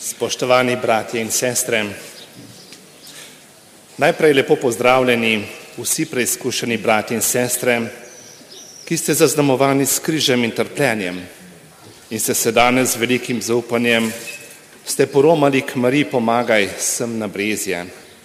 Spoštovani bratje in sestre, najprej lepo pozdravljeni vsi preizkušeni bratje in sestre, ki ste zaznamovani s križem in trpljenjem in ste se danes z velikim zaupanjem ste poromali k Mariji pomagaj sem na Brezje.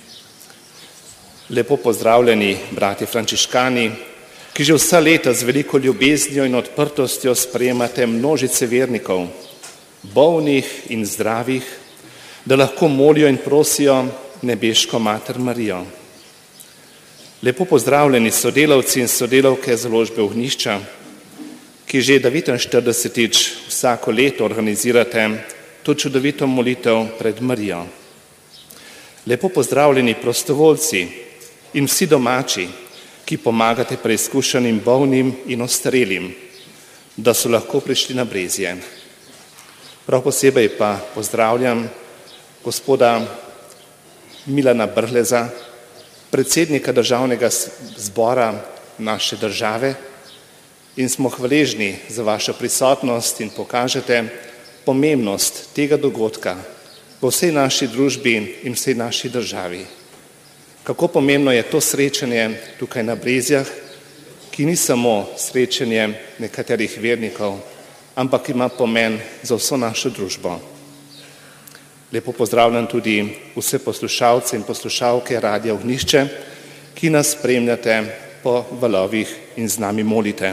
Lepo pozdravljeni bratje frančiškani, ki že vsa leta z veliko ljubeznijo in odprtostjo sprejemate množice vernikov, bolnih in zdravih, da lahko molijo in prosijo nebeško mater Marijo. Lepo pozdravljeni sodelavci in sodelavke založbe Ognjišča, ki že 49. vsako leto organizirate to čudovito molitev pred Marijo. Lepo pozdravljeni prostovoljci in vsi domači, ki pomagate preizkušenim bolnim in ostarelim, da so lahko prišli na Brezje. Prav posebej pa pozdravljam gospoda Milana Brhleza, predsednika državnega zbora naše države, in smo hvaležni za vašo prisotnost in pokažete pomembnost tega dogodka po vsej naši družbi in vsej naši državi. Kako pomembno je to srečanje tukaj na Brezjah, ki ni samo srečanje nekaterih vernikov, ampak ima pomen za vso našo družbo. Lepo pozdravljam tudi vse poslušalce in poslušalke Radia Ognjišče, ki nas spremljate po valovih in z nami molite.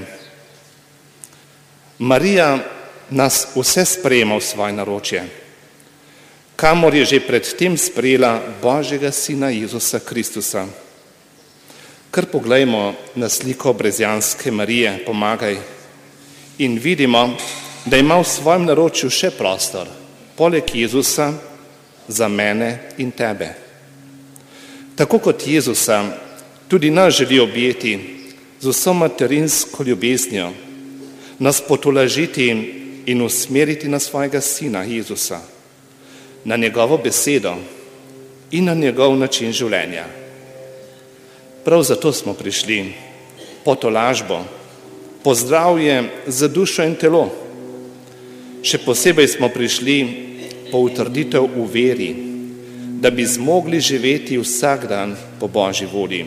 Marija nas vse sprejema v svoje naročje, kamor je že pred tem sprejela Božjega Sina Jezusa Kristusa. Kar poglejmo na sliko brezjanske Marije pomagaj in vidimo, da ima v svojem naročju še prostor, poleg Jezusa, za mene in tebe. Tako kot Jezusa, tudi nas želi objeti z vso materinsko ljubeznijo, nas potolažiti in usmeriti na svojega Sina Jezusa, na njegovo besedo in na njegov način življenja. Prav zato smo prišli po tolažbo, po zdravje za dušo in telo. Še posebej smo prišli po utrditev v veri, da bi zmogli živeti vsak dan po Božji volji.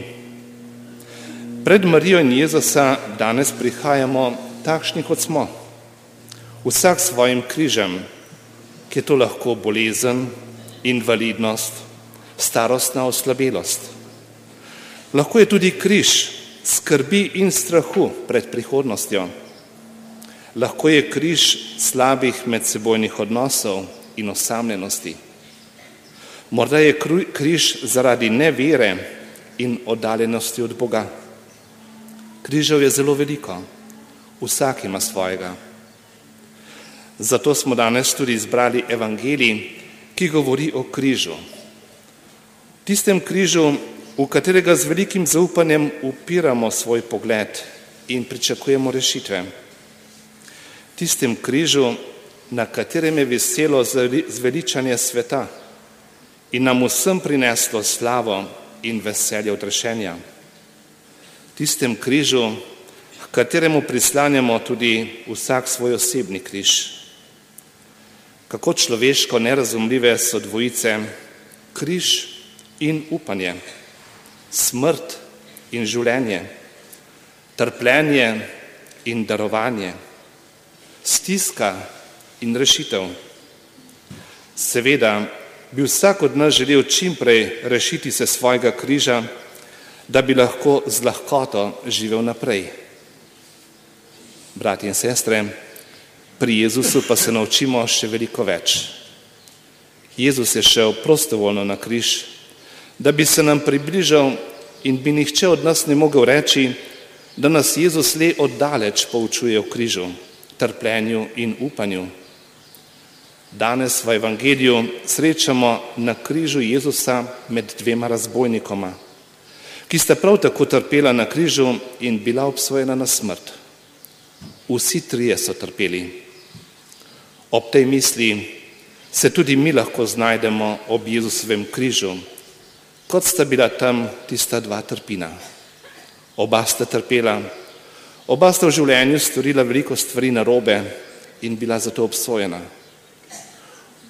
Pred Marijo in Jezusa danes prihajamo takšni, kot smo, vsak s svojim križem, ki je to lahko bolezen, invalidnost, starostna oslabelost. Lahko je tudi križ skrbi in strahu pred prihodnostjo. Lahko je križ slabih medsebojnih odnosov in osamljenosti. Morda je križ zaradi nevere in oddaljenosti od Boga. Križev je zelo veliko, vsak ima svojega. Zato smo danes tudi izbrali evangelij, ki govori o križu. Tistem križu, v katerega z velikim zaupanjem upiramo svoj pogled in pričakujemo rešitve. Tistem križu, na katerem je veselo zveličanje sveta in nam vsem prineslo slavo in veselje odrešenja. Tistem križu, k kateremu prislanjamo tudi vsak svoj osebni križ. Kako človeško nerazumljive so dvojice križ in upanje, smrt in življenje, trpljenje in darovanje, stiska in rešitev. Seveda bi vsak od nas želel čim prej rešiti se svojega križa, da bi lahko z lahkoto živel naprej. Bratje in sestre, pri Jezusu pa se naučimo še veliko več. Jezus je šel prostovoljno na križ, da bi se nam približal in bi nihče od nas ne mogel reči, da nas Jezus le oddaleč poučuje o križu, trpljenju in upanju. Danes v evangeliju srečamo na križu Jezusa med dvema razbojnikoma, ki sta prav tako trpela na križu in bila obsojena na smrt. Vsi trije so trpeli. Ob tej misli se tudi mi lahko znajdemo ob Jezusovem križu, kot sta bila tam tista dva trpina. Oba sta trpela, oba sta v življenju storila veliko stvari narobe in bila zato obsojena.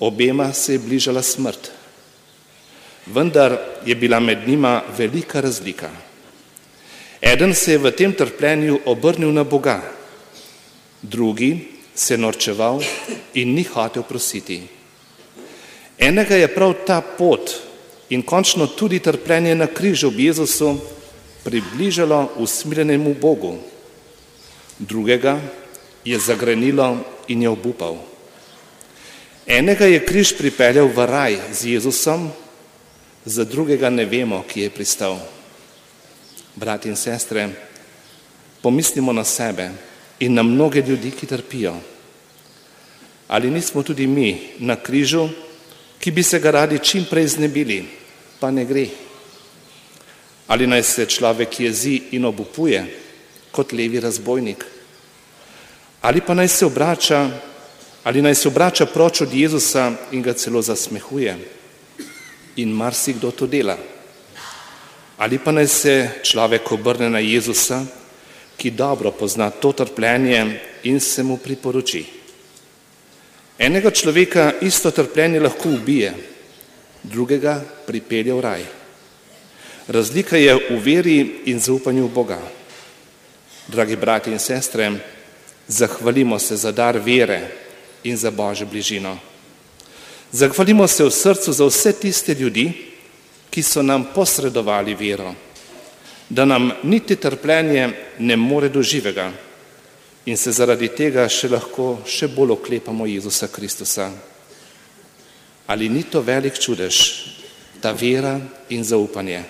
Obema se je bližala smrt. Vendar je bila med njima velika razlika. Eden se je v tem trpljenju obrnil na Boga, drugi se je norčeval in ni hotel prositi. Enega je prav ta pot in končno tudi trpljenje na križu ob Jezusu približalo usmiljenemu Bogu. Drugega je zagrenilo in je obupal. Enega je križ pripeljal v raj z Jezusom, za drugega ne vemo, kje je pristal. Brati in sestre, pomislimo na sebe in na mnoge ljudi, ki trpijo. Ali nismo tudi mi na križu, ki bi se ga radi čim prej znebili, pa ne gre? Ali naj se človek jezi in obupuje kot levi razbojnik? Ali pa naj se obrača proč od Jezusa in ga celo zasmehuje? In marsikdo to dela. Ali pa naj se človek obrne na Jezusa, ki dobro pozna to trpljenje in se mu priporoči. Enega človeka isto trpljenje lahko ubije, drugega pripelje v raj. Razlika je v veri in zaupanju v Boga. Dragi brati in sestre, zahvalimo se za dar vere in za Božjo bližino. Zahvalimo se v srcu za vse tiste ljudi, ki so nam posredovali vero, da nam niti trpljenje ne more do živega in se zaradi tega lahko še bolj oklepamo Jezusa Kristusa. Ali ni to velik čudež, ta vera in zaupanje?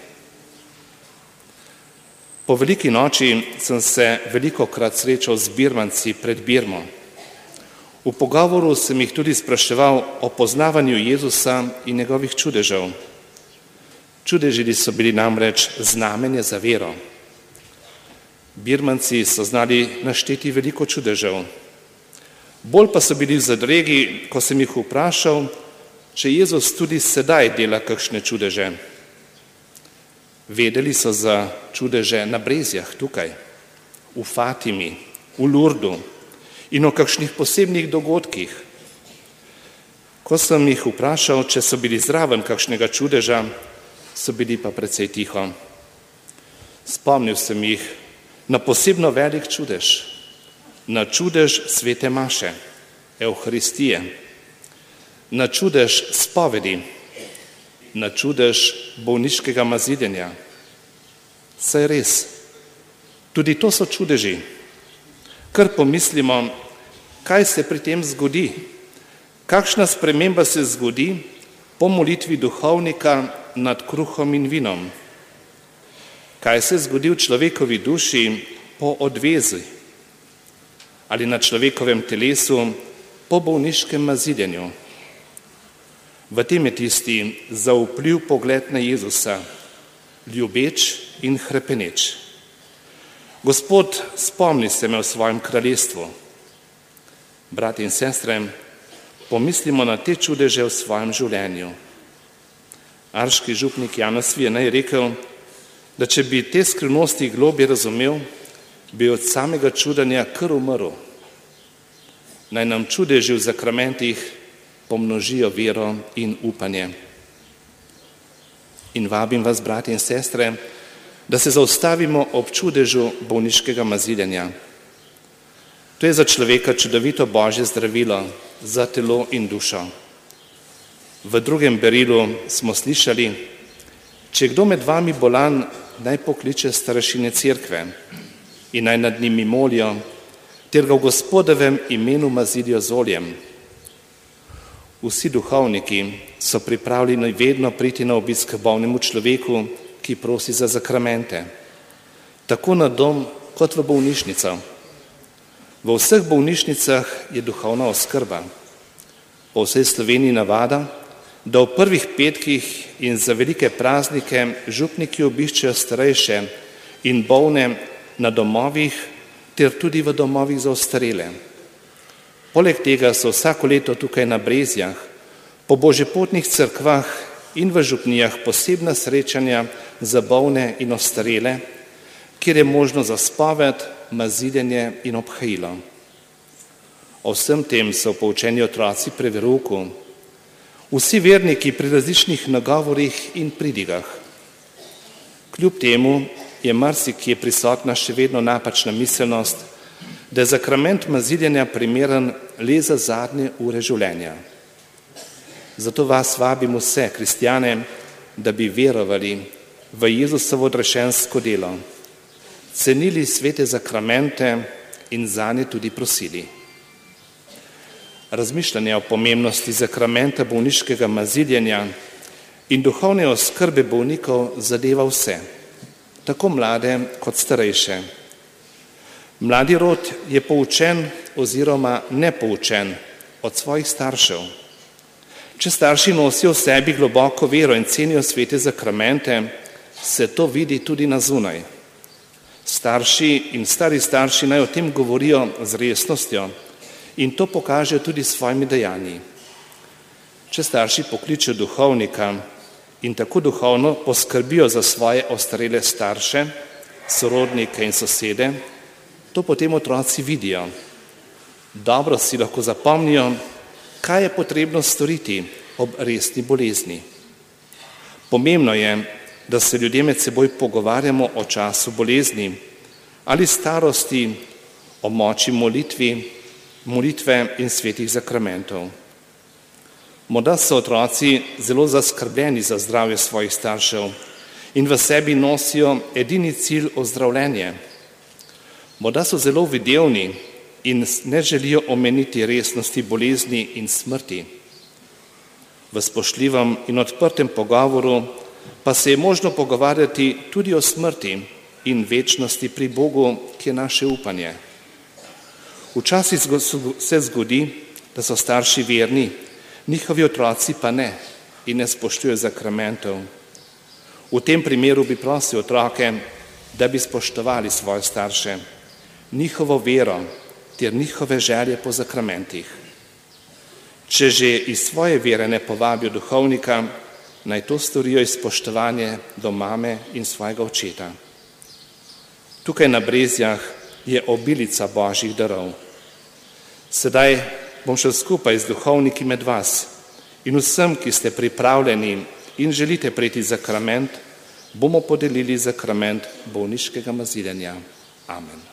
Po veliki noči sem se velikokrat srečal z Birmanci pred Birmo. V pogovoru sem jih tudi spraševal o poznavanju Jezusa in njegovih čudežev. Čudeži so bili namreč znamenje za vero. Birmanci so znali našteti veliko čudežev. Bolj pa so bili v zadregi, ko sem jih vprašal, če Jezus tudi sedaj dela kakšne čudeže. Vedeli so za čudeže na Brezjah tukaj, v Fatimi, v Lurdu in o kakšnih posebnih dogodkih. Ko sem jih vprašal, če so bili zraven kakšnega čudeža, so bili pa precej tiho. Spomnil sem jih na posebno velik čudež, na čudež svete maše, Evharistije, na čudež spovedi, na čudež bolniškega mazidenja. Saj res, tudi to so čudeži. Kar pomislimo, kaj se pri tem zgodi, kakšna sprememba se zgodi po molitvi duhovnika nad kruhom in vinom. Kaj se zgodi v človekovi duši po odvezi ali na človekovem telesu po bolniškem mazidenju. V tem je tisti zaupljiv pogled na Jezusa, ljubeč in hrepeneč. Gospod, spomni se me v svojem kraljestvu. Brati in sestre, pomislimo na te čudeže v svojem življenju. Arški župnik Janez Vianney je rekel, da če bi te skrivnosti globje razumel, bi od samega čudenja kar umrl. Naj nam čudeži v zakramentih pomnožijo vero in upanje. In vabim vas, brati in sestre, da se zaustavimo ob čudežu bolniškega mazidenja. To je za človeka čudovito Božje zdravilo, za telo in dušo. V drugem berilu smo slišali, če kdo med vami bolan, naj pokliče starešine cerkve in naj nad njimi molijo, ter ga v Gospodovem imenu mazidijo z oljem. Vsi duhovniki so pripravljeni vedno priti na obisk bolnemu človeku, ki prosi za zakramente, tako na dom kot v bolnišnico. V vseh bolnišnicah je duhovna oskrba. Po vsej Sloveniji navada, da v prvih petkih in za velike praznike župniki obiščejo starejše in bolne na domovih ter tudi v domovih za ostarele. Poleg tega so vsako leto tukaj na Brezjah, po božjepotnih cerkvah in v župnijah posebna srečanja za bolne in ostarele, kjer je možno za spoved, mazidenje in obhajilo. O vsem tem so poučeni otroci pri verouku, Vsi verniki pri različnih nagovorih in pridigah. Kljub temu je marsikje prisotna še vedno napačna miselnost, da je zakrament maziljenja primeren le za zadnje ure življenja. Zato vas vabim vse kristjane, da bi verovali v Jezusovo odrešensko delo, cenili svete zakramente in zanje tudi prosili. Razmišljanje o pomembnosti zakramenta bolniškega maziljenja in duhovne oskrbe bolnikov zadeva vse, tako mlade kot starejše. Mladi rod je poučen oziroma nepoučen od svojih staršev. Če starši nosijo v sebi globoko vero in cenijo svete zakramente, se to vidi tudi na zunaj. Starši in stari starši naj o tem govorijo z resnostjo in to pokažejo tudi s svojimi dejanji. Če starši pokličejo duhovnika in tako duhovno poskrbijo za svoje ostarele starše, sorodnike in sosede, to potem otroci vidijo. Dobro si lahko zapomnijo, kaj je potrebno storiti ob resni bolezni. Pomembno je, da se ljudje med seboj pogovarjamo o času bolezni ali starosti, o moči molitve in svetih zakramentov. Morda so otroci zelo zaskrbljeni za zdravje svojih staršev in v sebi nosijo edini cilj ozdravljenje. Morda so zelo videvni in ne želijo omeniti resnosti bolezni in smrti. V spoštljivem in odprtem pogovoru pa se je možno pogovarjati tudi o smrti in večnosti pri Bogu, ki je naše upanje. Včasih se zgodi, da so starši verni, njihovi otroci pa ne in ne spoštujejo zakramentov. V tem primeru bi prosil otroke, da bi spoštovali svoje starše, njihovo vero ter njihove želje po zakramentih. Če že iz svoje vere ne povabijo duhovnika, naj to storijo iz spoštovanja do mame in svojega očeta. Tukaj na Brezjah je obilica božjih darov. Sedaj bom šel skupaj z duhovniki med vas in vsem, ki ste pripravljeni in želite prejti zakrament, bomo podelili zakrament bolniškega maziljenja. Amen.